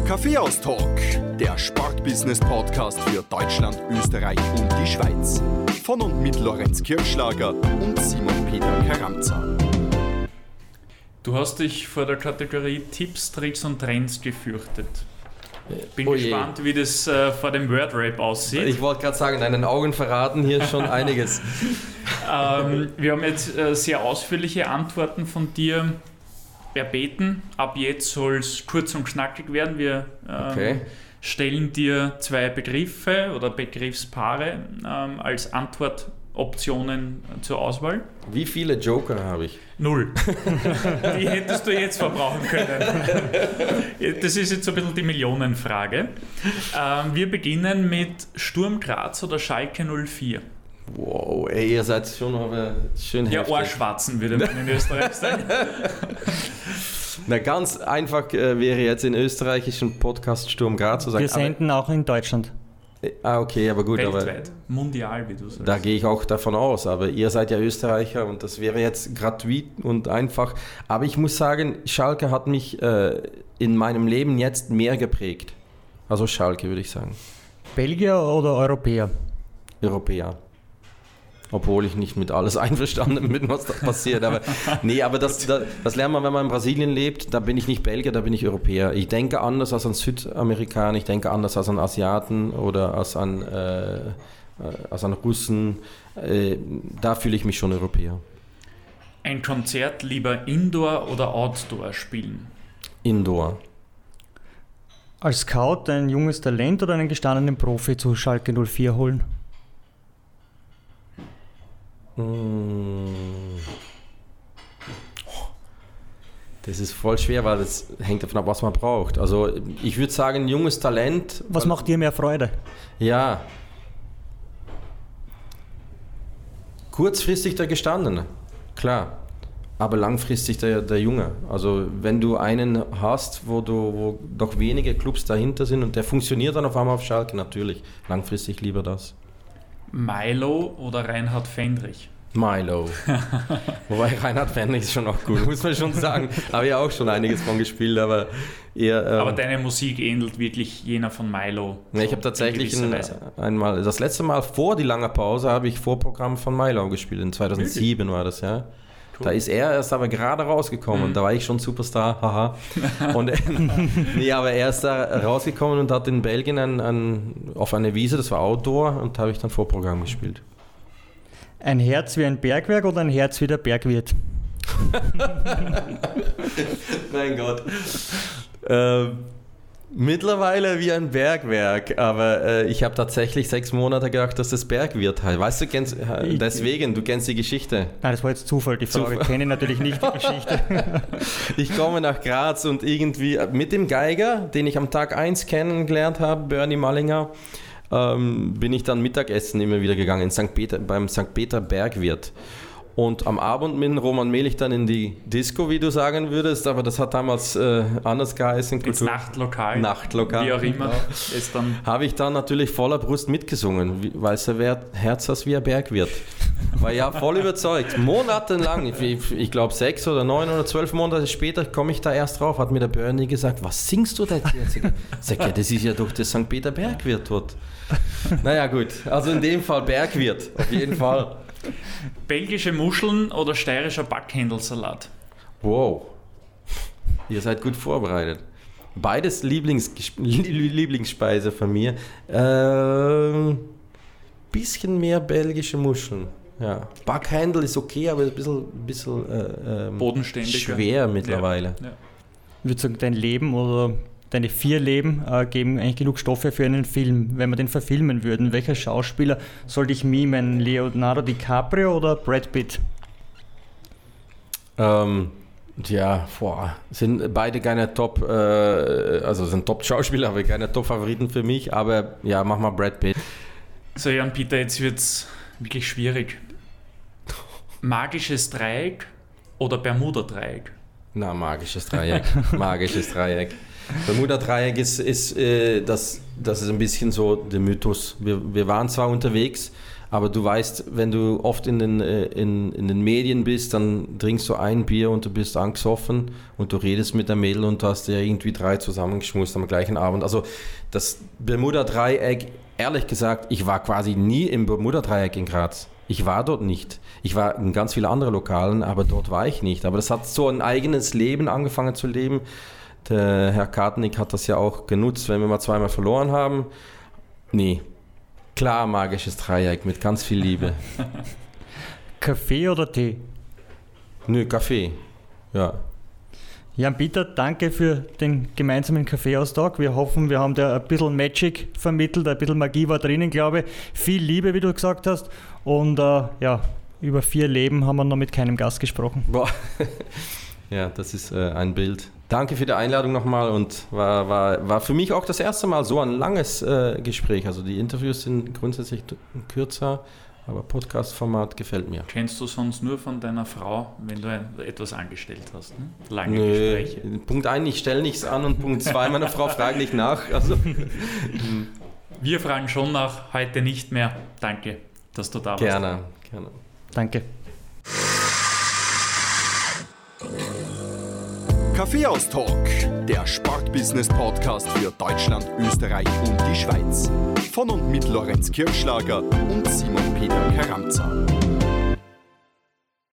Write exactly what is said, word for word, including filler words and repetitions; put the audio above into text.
Kaffeehaus-Talk, der Sportbusiness-Podcast für Deutschland, Österreich und die Schweiz. Von und mit Lorenz Kirschlager und Simon Peter Karamza. Du hast dich vor der Kategorie Tipps, Tricks und Trends gefürchtet. Bin oh gespannt, wie das äh, vor dem Wordrap aussieht. Ich wollte gerade sagen, deinen Augen verraten hier schon einiges. ähm, wir haben jetzt äh, sehr ausführliche Antworten von dir erbeten. Ab jetzt soll es kurz und knackig werden. Wir ähm, Okay. stellen dir zwei Begriffe oder Begriffspaare ähm, als Antwortoptionen zur Auswahl. Wie viele Joker habe ich? Null. Die hättest du jetzt verbrauchen können. Das ist jetzt so ein bisschen die Millionenfrage. Ähm, wir beginnen mit Sturm Graz oder Schalke null vier. Wow, ey, ihr seid schon aber schön Ja, heftig. Ohrschwatzen würde man in Österreich sagen. Na, ganz einfach äh, wäre jetzt in österreichischen Podcast Sturm Graz zu sagen. Wir senden auch in Deutschland. Aber, ah, okay, aber gut. Weltweit, aber mundial, wie du sagst. Da gehe ich auch davon aus, aber ihr seid ja Österreicher und das wäre jetzt gratuit und einfach. Aber ich muss sagen, Schalke hat mich äh, in meinem Leben jetzt mehr geprägt. Also Schalke, würde ich sagen. Belgier oder Europäer? Europäer. Obwohl ich nicht mit alles einverstanden bin, was da passiert. Aber nee, aber das, das, das lernt man, wenn man in Brasilien lebt. Da bin ich nicht Belgier, da bin ich Europäer. Ich denke anders als an Südamerikaner, ich denke anders als an Asiaten oder als an, äh, als an Russen. Äh, da fühle ich mich schon Europäer. Ein Konzert lieber Indoor oder Outdoor spielen? Indoor. Als Scout ein junges Talent oder einen gestandenen Profi zu Schalke null vier holen? Das ist voll schwer, weil das hängt davon ab, was man braucht. Also ich würde sagen, ein junges Talent. Was macht dir mehr Freude? Ja. Kurzfristig der Gestandene, klar. Aber langfristig der, der Junge. Also wenn du einen hast, wo, du, wo doch wenige Clubs dahinter sind und der funktioniert dann auf einmal auf Schalke, natürlich. Langfristig lieber das. Milo oder Reinhard Fendrich? Milo. Wobei Reinhard Fendrich ist schon auch gut, muss man schon sagen. Habe ich auch schon einiges von gespielt, aber eher... Ähm, aber deine Musik ähnelt wirklich jener von Milo. Ja, ich habe tatsächlich ein, einmal, das letzte Mal vor die lange Pause habe ich Vorprogramm von Milo gespielt, in zweitausendsieben wirklich? War das, ja. Cool. Da ist er erst aber gerade rausgekommen, mhm. Da war ich schon Superstar, haha. Und, nee, aber er ist da rausgekommen und hat in Belgien ein, ein, auf einer Wiese, das war Outdoor, und da habe ich dann Vorprogramm gespielt. Ein Herz wie ein Bergwerk oder ein Herz wie der Bergwirt? Mein Gott. Ähm, mittlerweile wie ein Bergwerk, aber äh, ich habe tatsächlich sechs Monate gedacht, dass das Bergwirt heißt. Weißt du, kennst, äh, deswegen, du kennst die Geschichte. Nein, das war jetzt Zufall, die Frage. Zufall. Ich kenne natürlich nicht die Geschichte. Ich komme nach Graz und irgendwie mit dem Geiger, den ich am Tag eins kennengelernt habe, Bernie Mallinger, ähm, bin ich dann Mittagessen immer wieder gegangen in Sankt Peter, beim Sankt Peter Bergwirt. Und am Abend mit Roman Melich dann in die Disco, wie du sagen würdest, aber das hat damals äh, anders geheißen. Ins Nachtlokal. Nachtlokal. Wie auch immer. Ist dann habe ich dann natürlich voller Brust mitgesungen, weil es ein Herz das wie ein Bergwirt. War ja voll überzeugt. Monatelang, ich, ich glaube sechs oder neun oder zwölf Monate später komme ich da erst drauf, hat mir der Bernie gesagt, was singst du da jetzt? Sag ja, das ist ja doch der Sankt Peter Bergwirt dort. Naja gut, also in dem Fall Bergwirt, auf jeden Fall. Belgische Muscheln oder steirischer Backhändelsalat? Wow, ihr seid gut vorbereitet. Beides Lieblings- Lieblingsspeise von mir. Äh, bisschen mehr belgische Muscheln. Ja. Backhändel ist okay, aber ein bisschen, bisschen äh, ähm, bodenständiger. Schwer mittlerweile. Ja. Ja. Ich würde sagen, dein Leben oder deine vier Leben äh, geben eigentlich genug Stoffe für einen Film. Wenn wir den verfilmen würden, welcher Schauspieler sollte ich mimen? Leonardo DiCaprio oder Brad Pitt? Ähm, ja, boah, sind beide keine Top, äh, also sind Top-Schauspieler, aber keine Top-Favoriten für mich, aber ja, mach mal Brad Pitt. So, Jan Peter, jetzt wird es wirklich schwierig. Magisches Dreieck oder Bermuda-Dreieck? Na, magisches Dreieck, magisches Dreieck. Bermuda-Dreieck ist, ist äh, das, das ist ein bisschen so der Mythos. Wir, wir waren zwar unterwegs, Aber du weißt, wenn du oft in den, in, in den Medien bist, dann trinkst du ein Bier und du bist angesoffen und du redest mit der Mädel und du hast dir irgendwie drei zusammengeschmust am gleichen Abend. Also das Bermuda-Dreieck, ehrlich gesagt, ich war quasi nie im Bermuda-Dreieck in Graz. Ich war dort nicht. Ich war in ganz vielen anderen Lokalen, aber dort war ich nicht. Aber das hat so ein eigenes Leben angefangen zu leben. Der Herr Kartnick hat das ja auch genutzt, wenn wir mal zweimal verloren haben. Nee, klar magisches Dreieck mit ganz viel Liebe. Kaffee oder Tee? Nö, Kaffee, ja. Jan-Peter, danke für den gemeinsamen Kaffeeaustausch. Wir hoffen, wir haben da ein bisschen Magic vermittelt, ein bisschen Magie war drinnen, glaube ich. Viel Liebe, wie du gesagt hast. Und äh, ja, über vier Leben haben wir noch mit keinem Gast gesprochen. Boah. Ja, das ist äh, ein Bild. Danke für die Einladung nochmal und war, war, war für mich auch das erste Mal so ein langes äh, Gespräch. Also die Interviews sind grundsätzlich kürzer, aber Podcast-Format gefällt mir. Kennst du sonst nur von deiner Frau, wenn du ein, etwas angestellt hast? Ne? Lange Nö, Gespräche. Punkt eins, ich stelle nichts an und Punkt zwei, meine Frau fragt nicht nach. Also. Wir fragen schon nach, heute nicht mehr. Danke, dass du da warst. Gerne, gerne. Danke. Kaffeehaus-Talk, der Sportbusiness-Podcast für Deutschland, Österreich und die Schweiz. Von und mit Lorenz Kirschlager und Simon Peter Karamza.